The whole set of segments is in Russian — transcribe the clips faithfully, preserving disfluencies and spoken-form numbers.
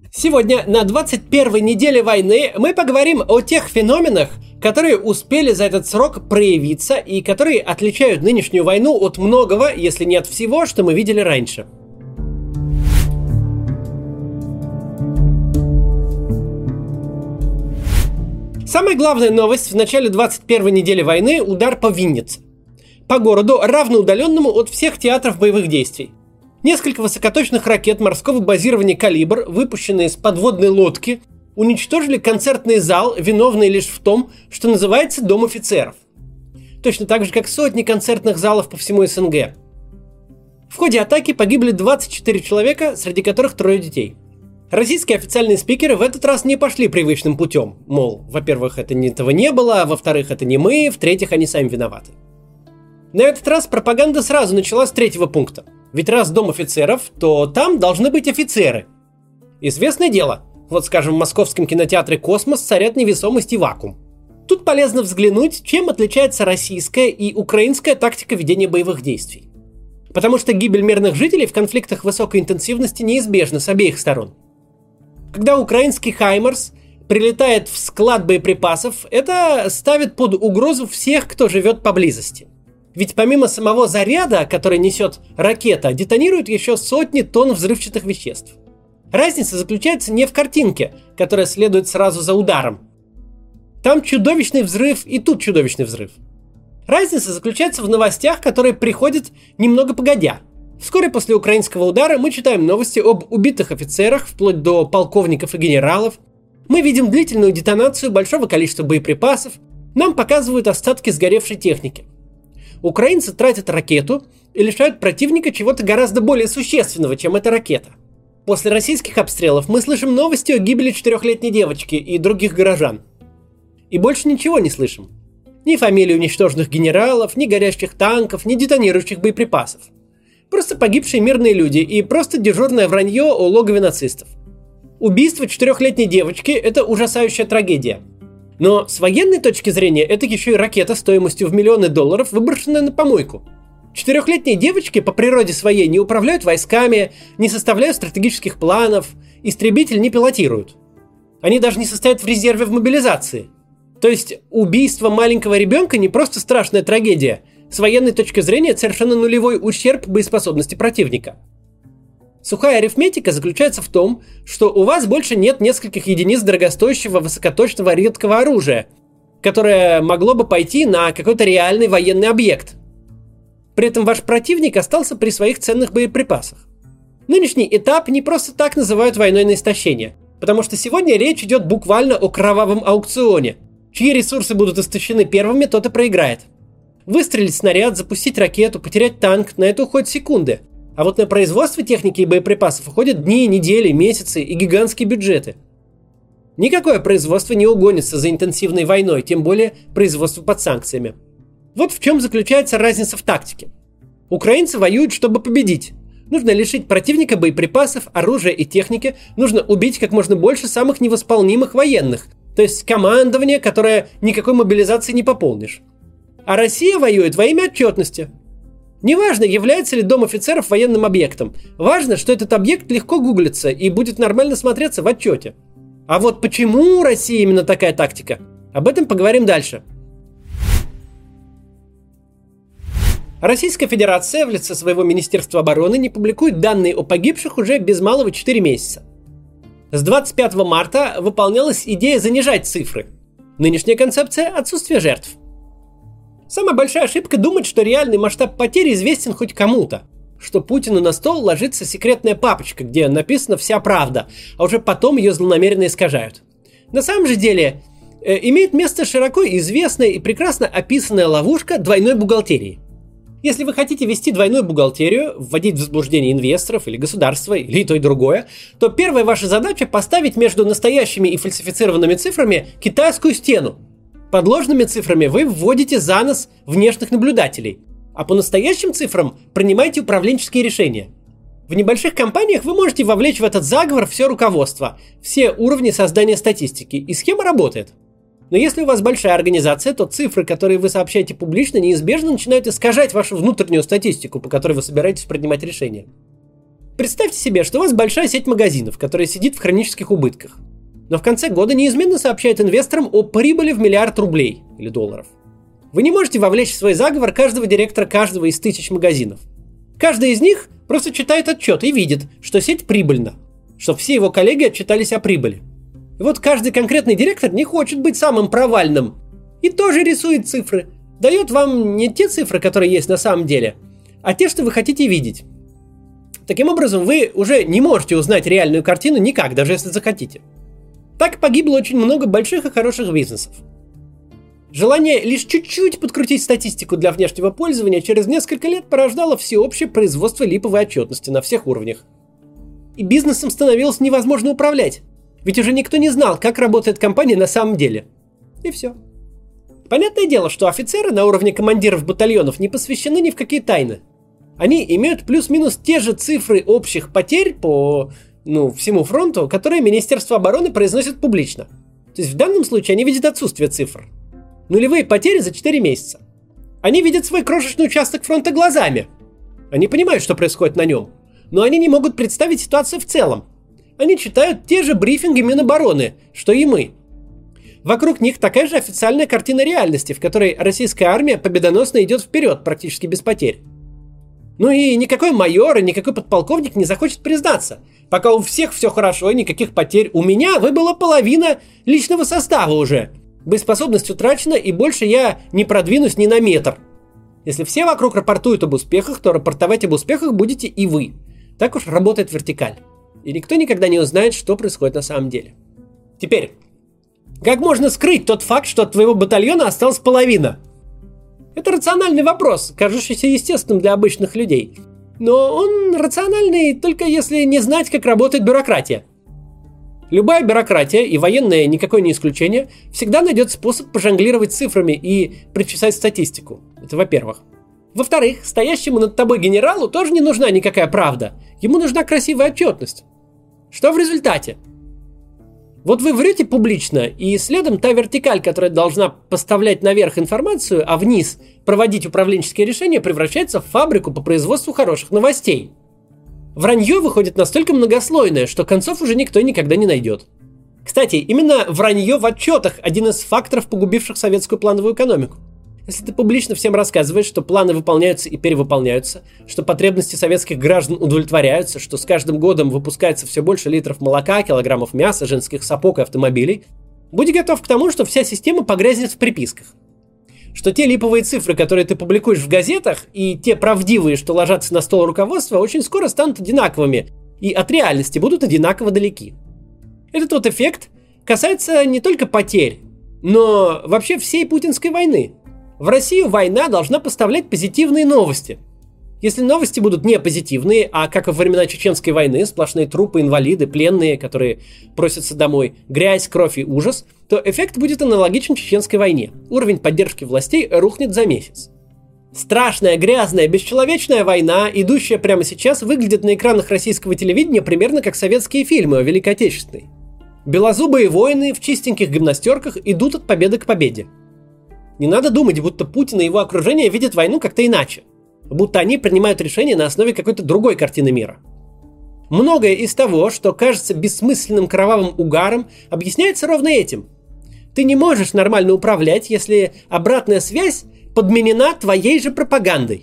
Сегодня на двадцать первой неделе войны мы поговорим о тех феноменах, которые успели за этот срок проявиться и которые отличают нынешнюю войну от многого, если не от всего, что мы видели раньше. Самая главная новость в начале двадцать первой недели войны – удар по Виннице. По городу, равноудаленному от всех театров боевых действий. Несколько высокоточных ракет морского базирования «Калибр», выпущенные с подводной лодки, уничтожили концертный зал, виновный лишь в том, что называется Дом офицеров. Точно так же, как сотни концертных залов по всему СНГ. В ходе атаки погибли двадцать четыре человека, среди которых трое детей. Российские официальные спикеры в этот раз не пошли привычным путем. Мол, во-первых, это не этого не было, а во-вторых, это не мы, в-третьих, они сами виноваты. На этот раз пропаганда сразу началась с третьего пункта. Ведь раз Дом офицеров, то там должны быть офицеры. Известное дело, вот скажем, в московском кинотеатре «Космос» царят невесомость и вакуум. Тут полезно взглянуть, чем отличается российская и украинская тактика ведения боевых действий. Потому что гибель мирных жителей в конфликтах высокой интенсивности неизбежна с обеих сторон. Когда украинский «Хаймарс» прилетает в склад боеприпасов, это ставит под угрозу всех, кто живет поблизости. Ведь помимо самого заряда, который несет ракета, детонируют еще сотни тонн взрывчатых веществ. Разница заключается не в картинке, которая следует сразу за ударом. Там чудовищный взрыв и тут чудовищный взрыв. Разница заключается в новостях, которые приходят немного погодя. Вскоре после украинского удара мы читаем новости об убитых офицерах, вплоть до полковников и генералов. Мы видим длительную детонацию большого количества боеприпасов. Нам показывают остатки сгоревшей техники. Украинцы тратят ракету и лишают противника чего-то гораздо более существенного, чем эта ракета. После российских обстрелов мы слышим новости о гибели четырехлетней девочки и других горожан. И больше ничего не слышим. Ни фамилий уничтоженных генералов, ни горящих танков, ни детонирующих боеприпасов. Просто погибшие мирные люди и просто дежурное вранье о логове нацистов. Убийство четырехлетней девочки – это ужасающая трагедия. Но с военной точки зрения это еще и ракета стоимостью в миллионы долларов, выброшенная на помойку. Четырехлетние девочки по природе своей не управляют войсками, не составляют стратегических планов, истребитель не пилотируют. Они даже не состоят в резерве в мобилизации. То есть убийство маленького ребенка не просто страшная трагедия, с военной точки зрения это совершенно нулевой ущерб боеспособности противника. Сухая арифметика заключается в том, что у вас больше нет нескольких единиц дорогостоящего высокоточного редкого оружия, которое могло бы пойти на какой-то реальный военный объект. При этом ваш противник остался при своих ценных боеприпасах. Нынешний этап не просто так называют войной на истощение, потому что сегодня речь идет буквально о кровавом аукционе. Чьи ресурсы будут истощены первыми, тот и проиграет. Выстрелить снаряд, запустить ракету, потерять танк – на это уходят секунды. А вот на производство техники и боеприпасов уходят дни, недели, месяцы и гигантские бюджеты. Никакое производство не угонится за интенсивной войной, тем более производство под санкциями. Вот в чем заключается разница в тактике. Украинцы воюют, чтобы победить. Нужно лишить противника боеприпасов, оружия и техники, нужно убить как можно больше самых невосполнимых военных, то есть командование, которое никакой мобилизации не пополнишь. А Россия воюет во имя отчетности. Неважно, является ли Дом офицеров военным объектом. Важно, что этот объект легко гуглится и будет нормально смотреться в отчете. А вот почему у России именно такая тактика? Об этом поговорим дальше. Российская Федерация в лице своего Министерства обороны не публикует данные о погибших уже без малого четыре месяца. С двадцать пятого марта выполнялась идея занижать цифры. Нынешняя концепция – отсутствие жертв. Самая большая ошибка думать, что реальный масштаб потерь известен хоть кому-то. Что Путину на стол ложится секретная папочка, где написана вся правда, а уже потом ее злонамеренно искажают. На самом же деле, э, имеет место широко известная и прекрасно описанная ловушка двойной бухгалтерии. Если вы хотите вести двойную бухгалтерию, вводить в заблуждение инвесторов или государства, или и то и другое, то первая ваша задача поставить между настоящими и фальсифицированными цифрами китайскую стену. Под ложными цифрами вы вводите за нос внешних наблюдателей, а по настоящим цифрам принимаете управленческие решения. В небольших компаниях вы можете вовлечь в этот заговор все руководство, все уровни создания статистики, и схема работает. Но если у вас большая организация, то цифры, которые вы сообщаете публично, неизбежно начинают искажать вашу внутреннюю статистику, по которой вы собираетесь принимать решения. Представьте себе, что у вас большая сеть магазинов, которая сидит в хронических убытках. Но в конце года неизменно сообщает инвесторам о прибыли в миллиард рублей или долларов. Вы не можете вовлечь в свой заговор каждого директора каждого из тысяч магазинов. Каждый из них просто читает отчет и видит, что сеть прибыльна, что все его коллеги отчитались о прибыли. И вот каждый конкретный директор не хочет быть самым провальным и тоже рисует цифры. Дает вам не те цифры, которые есть на самом деле, а те, что вы хотите видеть. Таким образом, вы уже не можете узнать реальную картину никак, даже если захотите. Так погибло очень много больших и хороших бизнесов. Желание лишь чуть-чуть подкрутить статистику для внешнего пользования через несколько лет порождало всеобщее производство липовой отчетности на всех уровнях. И бизнесом становилось невозможно управлять, ведь уже никто не знал, как работает компания на самом деле. И все. Понятное дело, что офицеры на уровне командиров батальонов не посвящены ни в какие тайны. Они имеют плюс-минус те же цифры общих потерь по ну, всему фронту, которые Министерство обороны произносит публично. То есть в данном случае они видят отсутствие цифр. Нулевые потери за четыре месяца. Они видят свой крошечный участок фронта глазами. Они понимают, что происходит на нем. Но они не могут представить ситуацию в целом. Они читают те же брифинги Минобороны, что и мы. Вокруг них такая же официальная картина реальности, в которой российская армия победоносно идет вперед, практически без потерь. Ну и никакой майор и никакой подполковник не захочет признаться. Пока у всех все хорошо и никаких потерь, у меня выбыла половина личного состава уже. Боеспособность утрачена, и больше я не продвинусь ни на метр. Если все вокруг рапортуют об успехах, то рапортовать об успехах будете и вы. Так уж работает вертикаль. И никто никогда не узнает, что происходит на самом деле. Теперь, как можно скрыть тот факт, что от твоего батальона осталась половина? Это рациональный вопрос, кажущийся естественным для обычных людей. Но он рациональный только если не знать, как работает бюрократия. Любая бюрократия, и военная никакое не исключение, всегда найдет способ пожонглировать цифрами и причесать статистику. Это во-первых. Во-вторых, стоящему над тобой генералу тоже не нужна никакая правда. Ему нужна красивая отчетность. Что в результате? Вот вы врете публично, и следом та вертикаль, которая должна поставлять наверх информацию, а вниз проводить управленческие решения, превращается в фабрику по производству хороших новостей. Вранье выходит настолько многослойное, что концов уже никто никогда не найдет. Кстати, именно вранье в отчетах – один из факторов, погубивших советскую плановую экономику. Если ты публично всем рассказываешь, что планы выполняются и перевыполняются, что потребности советских граждан удовлетворяются, что с каждым годом выпускается все больше литров молока, килограммов мяса, женских сапог и автомобилей, будь готов к тому, что вся система погрязнет в приписках. Что те липовые цифры, которые ты публикуешь в газетах, и те правдивые, что ложатся на стол руководства, очень скоро станут одинаковыми и от реальности будут одинаково далеки. Этот вот эффект касается не только потерь, но вообще всей путинской войны. В Россию война должна поставлять позитивные новости. Если новости будут не позитивные, а как во времена Чеченской войны, сплошные трупы, инвалиды, пленные, которые просятся домой, грязь, кровь и ужас, то эффект будет аналогичен Чеченской войне. Уровень поддержки властей рухнет за месяц. Страшная, грязная, бесчеловечная война, идущая прямо сейчас, выглядит на экранах российского телевидения примерно как советские фильмы о Великой Отечественной. Белозубые воины в чистеньких гимнастерках идут от победы к победе. Не надо думать, будто Путин и его окружение видят войну как-то иначе. Будто они принимают решения на основе какой-то другой картины мира. Многое из того, что кажется бессмысленным кровавым угаром, объясняется ровно этим. Ты не можешь нормально управлять, если обратная связь подменена твоей же пропагандой.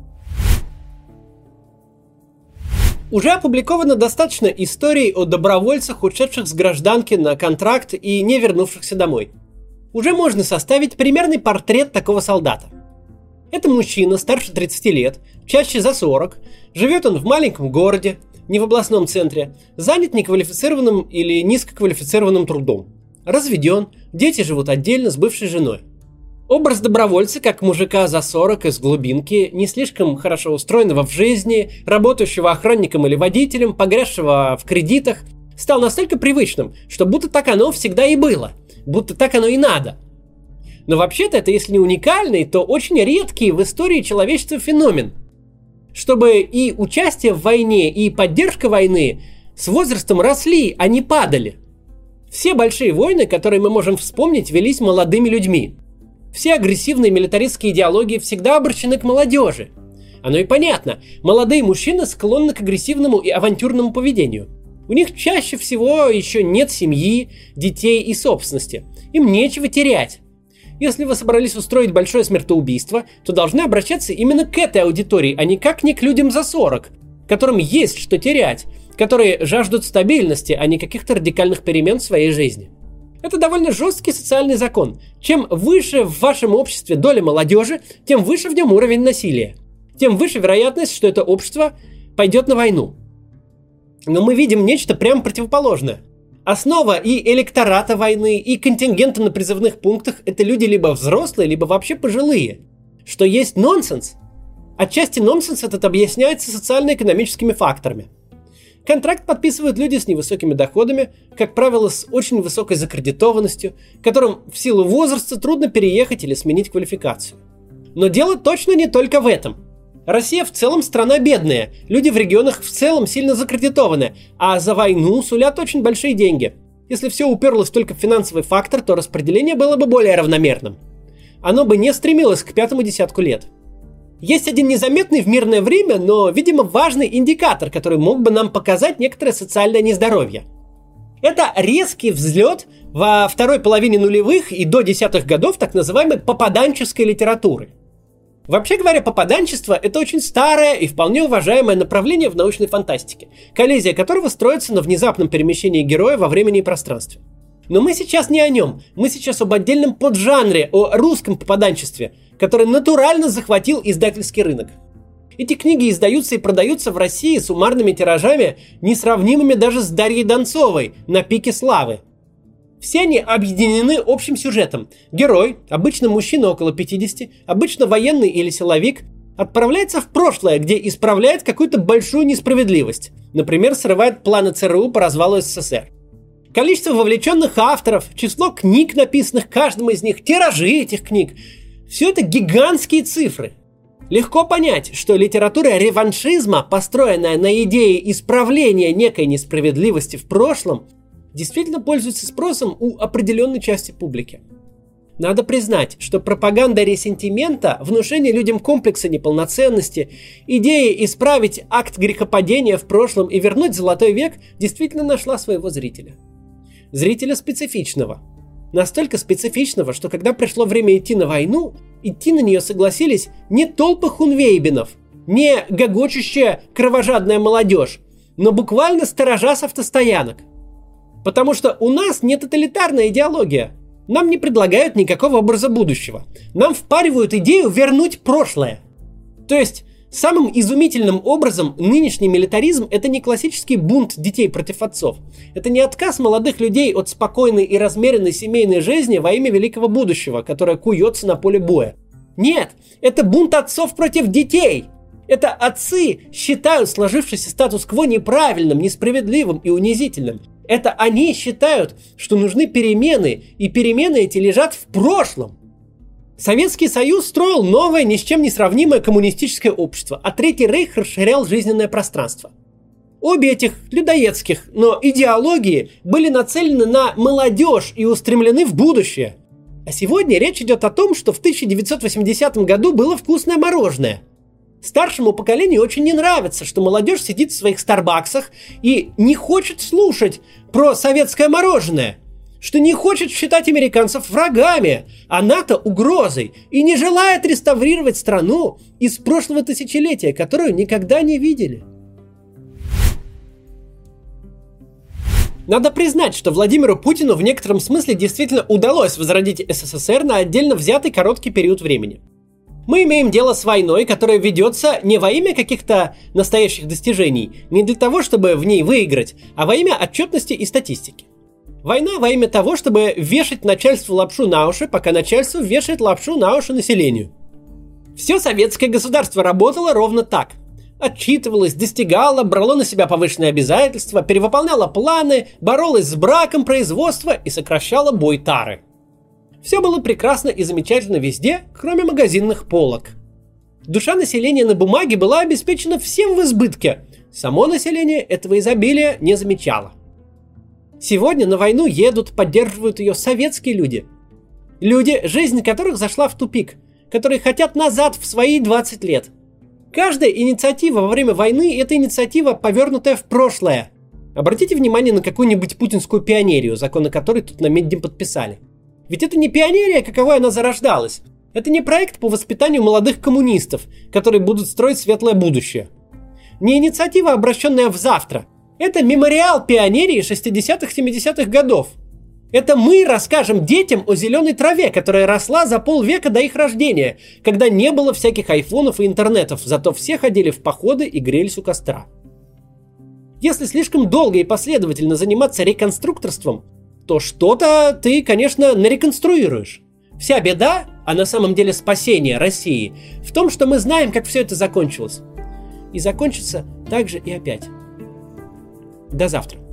Уже опубликовано достаточно историй о добровольцах, ушедших с гражданки на контракт и не вернувшихся домой. Уже можно составить примерный портрет такого солдата. Это мужчина старше тридцати лет, чаще за сорок, живет он в маленьком городе, не в областном центре, занят неквалифицированным или низкоквалифицированным трудом. Разведен, дети живут отдельно с бывшей женой. Образ добровольца, как мужика за сорок из глубинки, не слишком хорошо устроенного в жизни, работающего охранником или водителем, погрязшего в кредитах, стал настолько привычным, что будто так оно всегда и было, будто так оно и надо. Но вообще-то это, если не уникальный, то очень редкий в истории человечества феномен. Чтобы и участие в войне, и поддержка войны с возрастом росли, а не падали. Все большие войны, которые мы можем вспомнить, велись молодыми людьми. Все агрессивные милитаристские идеологии всегда обращены к молодежи. Оно и понятно. Молодые мужчины склонны к агрессивному и авантюрному поведению. У них чаще всего еще нет семьи, детей и собственности. Им нечего терять. Если вы собрались устроить большое смертоубийство, то должны обращаться именно к этой аудитории, а никак не к людям за сорок, которым есть что терять, которые жаждут стабильности, а не каких-то радикальных перемен в своей жизни. Это довольно жесткий социальный закон. Чем выше в вашем обществе доля молодежи, тем выше в нем уровень насилия. Тем выше вероятность, что это общество пойдет на войну. Но мы видим нечто прямо противоположное. Основа и электората войны, и контингента на призывных пунктах – это люди либо взрослые, либо вообще пожилые. Что есть нонсенс. Отчасти нонсенс этот объясняется социально-экономическими факторами. Контракт подписывают люди с невысокими доходами, как правило, с очень высокой закредитованностью, которым в силу возраста трудно переехать или сменить квалификацию. Но дело точно не только в этом. Россия в целом страна бедная, люди в регионах в целом сильно закредитованы, а за войну сулят очень большие деньги. Если все уперлось только в финансовый фактор, то распределение было бы более равномерным. Оно бы не стремилось к пятому десятку лет. Есть один незаметный в мирное время, но, видимо, важный индикатор, который мог бы нам показать некоторое социальное нездоровье. Это резкий взлет во второй половине нулевых и до десятых годов так называемой попаданческой литературы. Вообще говоря, попаданчество – это очень старое и вполне уважаемое направление в научной фантастике, коллизия которого строится на внезапном перемещении героя во времени и пространстве. Но мы сейчас не о нем, мы сейчас об отдельном поджанре, о русском попаданчестве, который натурально захватил издательский рынок. Эти книги издаются и продаются в России суммарными тиражами, несравнимыми даже с Дарьей Донцовой на пике славы. Все они объединены общим сюжетом. Герой, обычно мужчина около пятидесяти, обычно военный или силовик, отправляется в прошлое, где исправляет какую-то большую несправедливость. Например, срывает планы ЦРУ по развалу СССР. Количество вовлеченных авторов, число книг, написанных каждым из них, тиражи этих книг – все это гигантские цифры. Легко понять, что литература реваншизма, построенная на идее исправления некой несправедливости в прошлом, действительно пользуется спросом у определенной части публики. Надо признать, что пропаганда ресентимента, внушение людям комплекса неполноценности, идея исправить акт грехопадения в прошлом и вернуть золотой век действительно нашла своего зрителя. Зрителя специфичного. Настолько специфичного, что когда пришло время идти на войну, идти на нее согласились не толпы хунвейбинов, не гогочущая кровожадная молодежь, но буквально сторожа с автостоянок. Потому что у нас не тоталитарная идеология. Нам не предлагают никакого образа будущего. Нам впаривают идею вернуть прошлое. То есть, самым изумительным образом нынешний милитаризм – это не классический бунт детей против отцов. Это не отказ молодых людей от спокойной и размеренной семейной жизни во имя великого будущего, которое куется на поле боя. Нет, это бунт отцов против детей. Это отцы считают сложившийся статус-кво неправильным, несправедливым и унизительным. Это они считают, что нужны перемены, и перемены эти лежат в прошлом. Советский Союз строил новое, ни с чем не сравнимое коммунистическое общество, а Третий Рейх расширял жизненное пространство. Обе этих людоедских, но идеологии были нацелены на молодежь и устремлены в будущее. А сегодня речь идет о том, что в тысяча девятьсот восьмидесятом году было вкусное мороженое. Старшему поколению очень не нравится, что молодежь сидит в своих старбаксах и не хочет слушать про советское мороженое, что не хочет считать американцев врагами, а НАТО угрозой, и не желает реставрировать страну из прошлого тысячелетия, которую никогда не видели. Надо признать, что Владимиру Путину в некотором смысле действительно удалось возродить СССР на отдельно взятый короткий период времени. Мы имеем дело с войной, которая ведется не во имя каких-то настоящих достижений, не для того, чтобы в ней выиграть, а во имя отчетности и статистики. Война во имя того, чтобы вешать начальству лапшу на уши, пока начальство вешает лапшу на уши населению. Все советское государство работало ровно так. Отчитывалось, достигало, брало на себя повышенные обязательства, перевыполняло планы, боролось с браком производства и сокращало бой тары. Все было прекрасно и замечательно везде, кроме магазинных полок. Душа населения на бумаге была обеспечена всем в избытке. Само население этого изобилия не замечало. Сегодня на войну едут, поддерживают ее советские люди. Люди, жизнь которых зашла в тупик, которые хотят назад в свои двадцать лет. Каждая инициатива во время войны – это инициатива, повернутая в прошлое. Обратите внимание на какую-нибудь путинскую пионерию, законы которой тут на медне подписали. Ведь это не пионерия, каковой она зарождалась. Это не проект по воспитанию молодых коммунистов, которые будут строить светлое будущее. Не инициатива, обращенная в завтра. Это мемориал пионерии шестидесятых-семидесятых годов. Это мы расскажем детям о зеленой траве, которая росла за полвека до их рождения, когда не было всяких айфонов и интернетов, зато все ходили в походы и грелись у костра. Если слишком долго и последовательно заниматься реконструкторством, то что-то ты, конечно, нареконструируешь. Вся беда, а на самом деле спасение России, в том, что мы знаем, как все это закончилось. И закончится так же и опять. До завтра.